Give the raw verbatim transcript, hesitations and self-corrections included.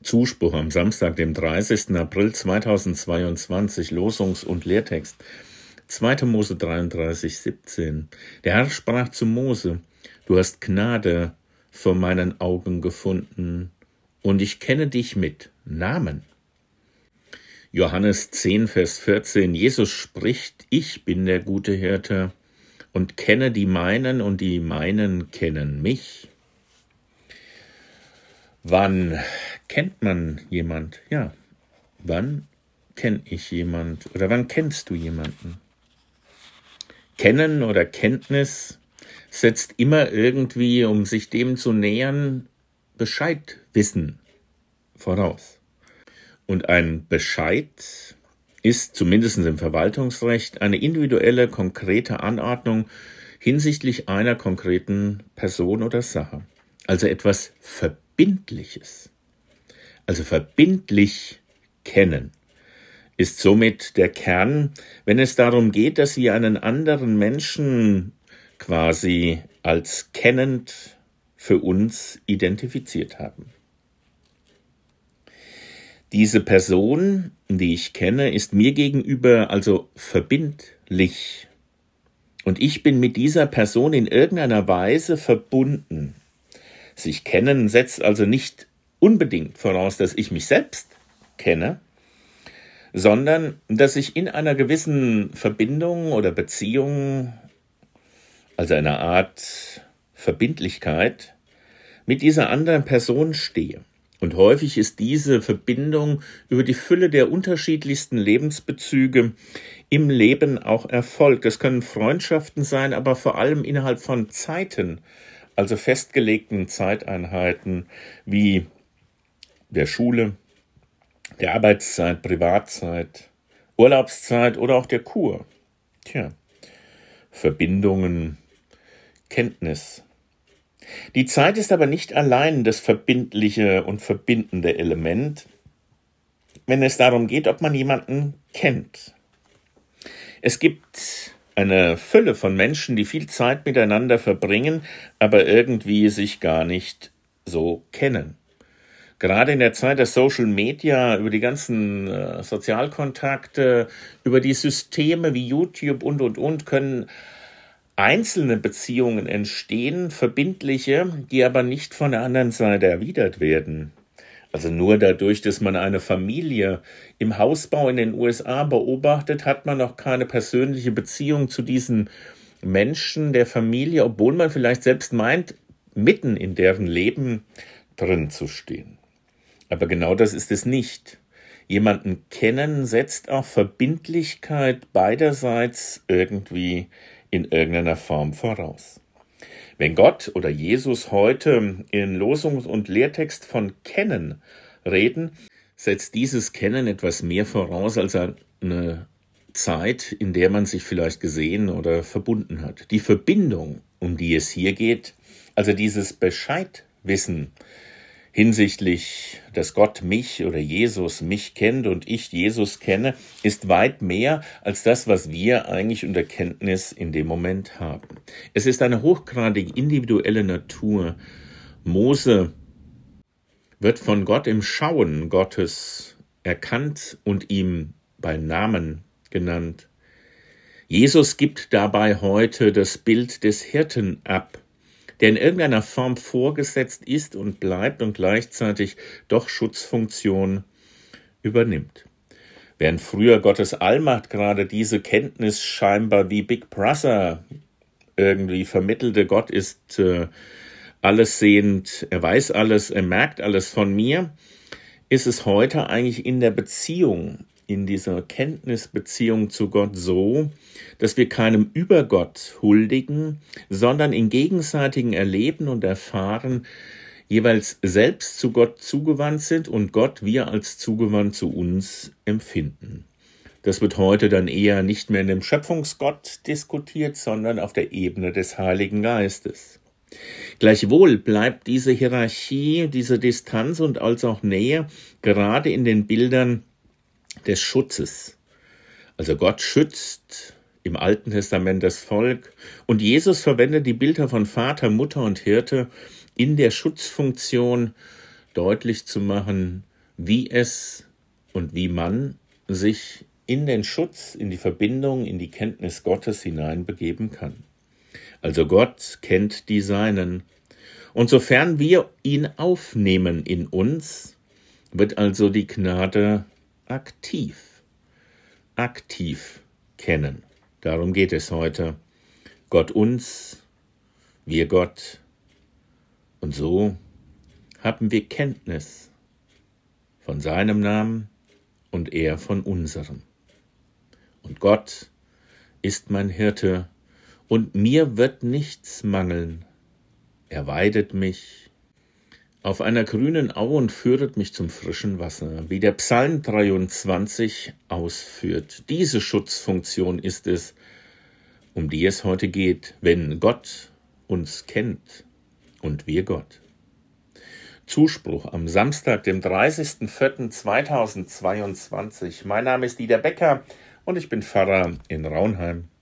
Zuspruch am Samstag, dem dreißigsten April zweitausendzweiundzwanzig, Losungs- und Lehrtext. zweiter Mose dreiunddreißig, siebzehn. Der Herr sprach zu Mose: Du hast Gnade vor meinen Augen gefunden, und ich kenne dich mit Namen. Johannes zehn, Vers vierzehn. Jesus spricht: Ich bin der gute Hirte und kenne die meinen, und die meinen kennen mich. Wann kennt man jemand? Ja, wann kenne ich jemand? Oder wann kennst du jemanden? Kennen oder Kenntnis setzt immer irgendwie, um sich dem zu nähern, Bescheid wissen voraus. Und ein Bescheid ist zumindest im Verwaltungsrecht eine individuelle, konkrete Anordnung hinsichtlich einer konkreten Person oder Sache. Also etwas Verbindliches. Also verbindlich kennen ist somit der Kern, wenn es darum geht, dass wir einen anderen Menschen quasi als kennend für uns identifiziert haben. Diese Person, die ich kenne, ist mir gegenüber also verbindlich. Und ich bin mit dieser Person in irgendeiner Weise verbunden. Sich kennen setzt also nicht unbedingt voraus, dass ich mich selbst kenne, sondern dass ich in einer gewissen Verbindung oder Beziehung, also einer Art Verbindlichkeit, mit dieser anderen Person stehe. Und häufig ist diese Verbindung über die Fülle der unterschiedlichsten Lebensbezüge im Leben auch erfolgt. Es können Freundschaften sein, aber vor allem innerhalb von Zeiten, also festgelegten Zeiteinheiten wie der Schule, der Arbeitszeit, Privatzeit, Urlaubszeit oder auch der Kur. Tja, Verbindungen, Kenntnis. Die Zeit ist aber nicht allein das verbindliche und verbindende Element, wenn es darum geht, ob man jemanden kennt. Es gibt eine Fülle von Menschen, die viel Zeit miteinander verbringen, aber irgendwie sich gar nicht so kennen. Gerade in der Zeit der Social Media, über die ganzen äh, Sozialkontakte, über die Systeme wie YouTube und, und, und, können einzelne Beziehungen entstehen, verbindliche, die aber nicht von der anderen Seite erwidert werden. Also nur dadurch, dass man eine Familie im Hausbau in den U S A beobachtet, hat man noch keine persönliche Beziehung zu diesen Menschen der Familie, obwohl man vielleicht selbst meint, mitten in deren Leben drin zu stehen. Aber genau das ist es nicht. Jemanden kennen setzt auch Verbindlichkeit beiderseits irgendwie in irgendeiner Form voraus. Wenn Gott oder Jesus heute in Losungs- und Lehrtext von Kennen reden, setzt dieses Kennen etwas mehr voraus als eine Zeit, in der man sich vielleicht gesehen oder verbunden hat. Die Verbindung, um die es hier geht, also dieses Bescheidwissen hinsichtlich, dass Gott mich oder Jesus mich kennt und ich Jesus kenne, ist weit mehr als das, was wir eigentlich unter Kenntnis in dem Moment haben. Es ist eine hochgradig individuelle Natur. Mose wird von Gott im Schauen Gottes erkannt und ihm bei Namen genannt. Jesus gibt dabei heute das Bild des Hirten ab, der in irgendeiner Form vorgesetzt ist und bleibt und gleichzeitig doch Schutzfunktion übernimmt. Während früher Gottes Allmacht gerade diese Kenntnis scheinbar wie Big Brother irgendwie vermittelte, Gott ist äh, allessehend, er weiß alles, er merkt alles von mir, ist es heute eigentlich in der Beziehung, in dieser Kenntnisbeziehung zu Gott so, dass wir keinem Übergott huldigen, sondern in gegenseitigem Erleben und Erfahren jeweils selbst zu Gott zugewandt sind und Gott wir als zugewandt zu uns empfinden. Das wird heute dann eher nicht mehr in dem Schöpfungsgott diskutiert, sondern auf der Ebene des Heiligen Geistes. Gleichwohl bleibt diese Hierarchie, diese Distanz und als auch Nähe gerade in den Bildern des Schutzes. Also Gott schützt im Alten Testament das Volk und Jesus verwendet die Bilder von Vater, Mutter und Hirte in der Schutzfunktion deutlich zu machen, wie es und wie man sich in den Schutz, in die Verbindung, in die Kenntnis Gottes hineinbegeben kann. Also Gott kennt die Seinen. Und sofern wir ihn aufnehmen in uns, wird also die Gnade aktiv, aktiv kennen. Darum geht es heute. Gott uns, wir Gott. Und so haben wir Kenntnis von seinem Namen und er von unserem. Und Gott ist mein Hirte, und mir wird nichts mangeln. Er weidet mich auf einer grünen Au und führet mich zum frischen Wasser, wie der Psalm dreiundzwanzig ausführt. Diese Schutzfunktion ist es, um die es heute geht, wenn Gott uns kennt und wir Gott. Zuspruch am Samstag, dem dreißigsten vierten zweitausendzweiundzwanzig. Mein Name ist Dieter Becker und ich bin Pfarrer in Raunheim.